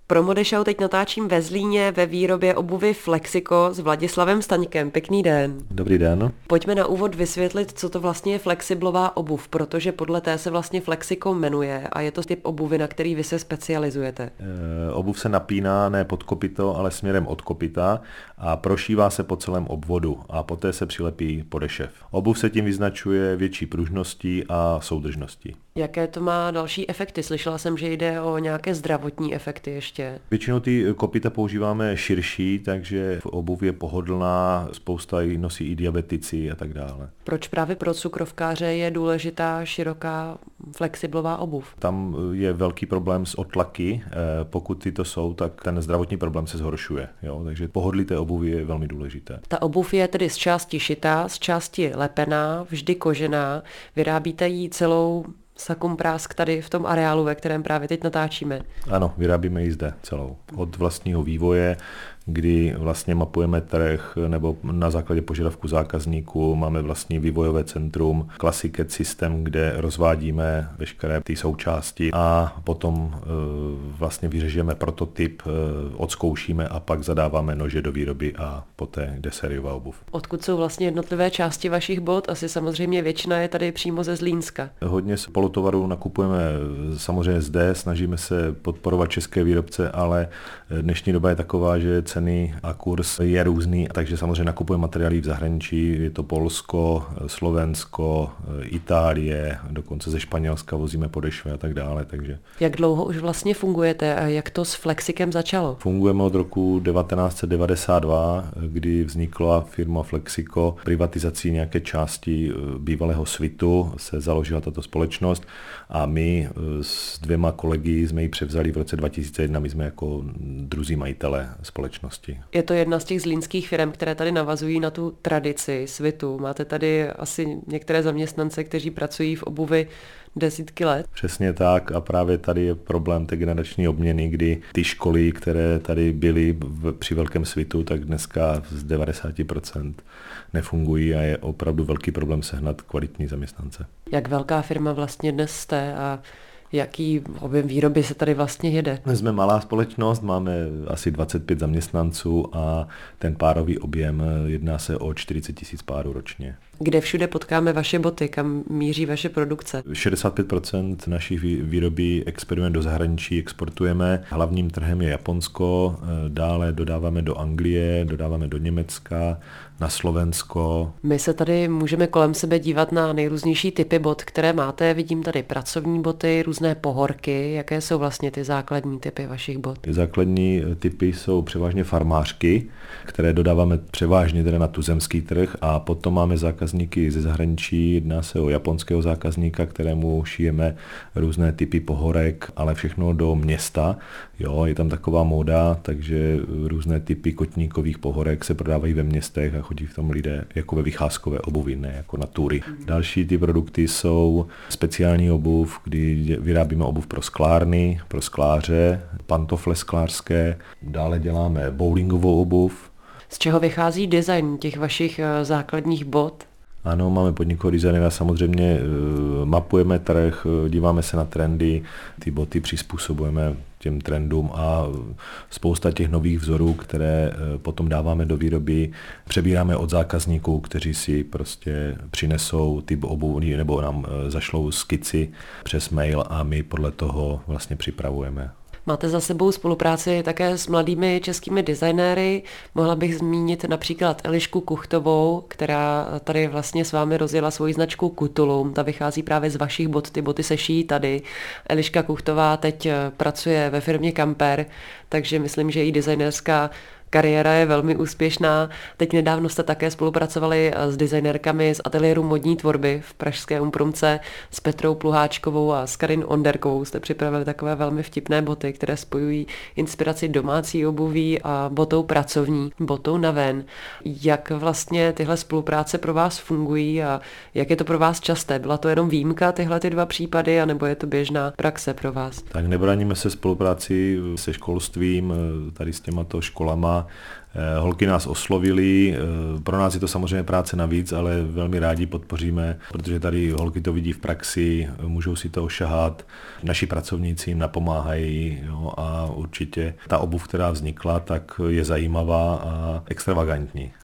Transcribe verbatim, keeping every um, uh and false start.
Pro Modešau teď natáčím ve Zlíně ve výrobě obuvy Flexico s Vladislavem Staňkem. Pěkný den. Dobrý den. Pojďme na úvod vysvětlit, co to vlastně je flexiblová obuv, protože podle té se vlastně Flexico jmenuje a je to typ obuvy, na který vy se specializujete. E, obuv se napíná ne pod kopyto, ale směrem od kopyta a prošívá se po celém obvodu a poté se přilepí podešev. Obuv se tím vyznačuje větší pružností a soudržností. Jaké to má další efekty? Slyšela jsem, že jde o nějaké zdravotní efekty ještě. Většinou ty kopyta používáme širší, takže obuv je pohodlná, spousta jí nosí i diabetici a tak dále. Proč právě pro cukrovkáře je důležitá široká flexiblová obuv? Tam je velký problém s otlaky. Pokud tyto jsou, tak ten zdravotní problém se zhoršuje. Jo? Takže pohodlí té obuvi je velmi důležité. Ta obuv je tedy z části šitá, z části lepená, vždy kožená. Vyrábíte ji celou Sakum Prásk tady v tom areálu, ve kterém právě teď natáčíme. Ano, vyrábíme ji zde celou. Od vlastního vývoje, kdy vlastně mapujeme trh nebo na základě požadavku zákazníků máme vlastní vývojové centrum, Classic systém, kde rozvádíme veškeré ty součásti a potom e, vlastně vyřežeme prototyp, e, odzkoušíme a pak zadáváme nože do výroby a poté jde sériová obuv. Odkud jsou vlastně jednotlivé části vašich bot? Asi samozřejmě většina je tady přímo ze Zlínska. Hodně z polotovaru nakupujeme samozřejmě zde, snažíme se podporovat české výrobce, ale dnešní doba je taková, že ceny a kurz je různý, takže samozřejmě nakupujeme materiály v zahraničí, je to Polsko, Slovensko, Itálie, dokonce ze Španělska vozíme podešvy a tak dále. Takže. Jak dlouho už vlastně fungujete a jak to s Flexicem začalo? Fungujeme od roku devatenáct set devadesát dva, kdy vznikla firma Flexico. Privatizací nějaké části bývalého Svitu se založila tato společnost a my s dvěma kolegy jsme ji převzali v roce dva tisíce jedna, my jsme jako druzí majitele společnosti. Je to jedna z těch zlínských firm, které tady navazují na tu tradici Svitu. Máte tady asi některé zaměstnance, kteří pracují v obuvi desítky let. Přesně tak a právě tady je problém té generační obměny, kdy ty školy, které tady byly v, při velkém Svitu, tak dneska z devadesát procent nefungují a je opravdu velký problém sehnat kvalitní zaměstnance. Jak velká firma vlastně dnes jste a jaký objem výroby se tady vlastně jede? My jsme malá společnost, máme asi dvacet pět zaměstnanců a ten párový objem jedná se o čtyřicet tisíc párů ročně. Kde všude potkáme vaše boty, kam míří vaše produkce? šedesát pět procent našich výroby expedujeme do zahraničí, exportujeme. Hlavním trhem je Japonsko, dále dodáváme do Anglie, dodáváme do Německa, na Slovensko. My se tady můžeme kolem sebe dívat na nejrůznější typy bot, které máte. Vidím tady pracovní boty, různé pohorky. Jaké jsou vlastně ty základní typy vašich bot? Ty základní typy jsou převážně farmářky, které dodáváme převážně teda na tuzemský trh a potom máme zákazníky ze zahraničí. Jedná se o japonského zákazníka, kterému šijeme různé typy pohorek, ale všechno do města. Jo, je tam taková móda, takže různé typy kotníkových pohorek se prodávají ve městech a chodí v tom lidé jako ve vycházkové obuvi, ne jako na tury. Další ty produkty jsou speciální obuv, kdy vyrábíme obuv pro sklárny, pro skláře, pantofle sklářské, dále děláme bowlingovou obuv. Z čeho vychází design těch vašich základních bot? Ano, máme podnikového designéra, samozřejmě mapujeme trh, díváme se na trendy, ty boty přizpůsobujeme těm trendům a spousta těch nových vzorů, které potom dáváme do výroby, přebíráme od zákazníků, kteří si prostě přinesou ty obuvi nebo nám zašlou skici přes mail a my podle toho vlastně připravujeme. Máte za sebou spolupráci také s mladými českými designéry. Mohla bych zmínit například Elišku Kuchtovou, která tady vlastně s vámi rozjela svoji značku Kutulum. Ta vychází právě z vašich bot, ty boty se šijí tady. Eliška Kuchtová teď pracuje ve firmě Camper, takže myslím, že její designérská kariéra je velmi úspěšná. Teď nedávno jste také spolupracovali s designérkami z ateliéru modní tvorby v pražské Umprumce s Petrou Pluháčkovou a s Karin Onderkovou. Jste připravili takové velmi vtipné boty, které spojují inspiraci domácí obuví a botou pracovní, botou na ven. Jak vlastně tyhle spolupráce pro vás fungují a jak je to pro vás časté? Byla to jenom výjimka tyhle ty dva případy, anebo je to běžná praxe pro vás? Tak nebraníme se spolupráci se školstvím, tady s těmato školama. a holky nás oslovily, pro nás je to samozřejmě práce navíc, ale velmi rádi podpoříme, protože tady holky to vidí v praxi, můžou si to ošahat, naši pracovníci jim napomáhají, jo, a určitě ta obuv, která vznikla, tak je zajímavá a extravagantní.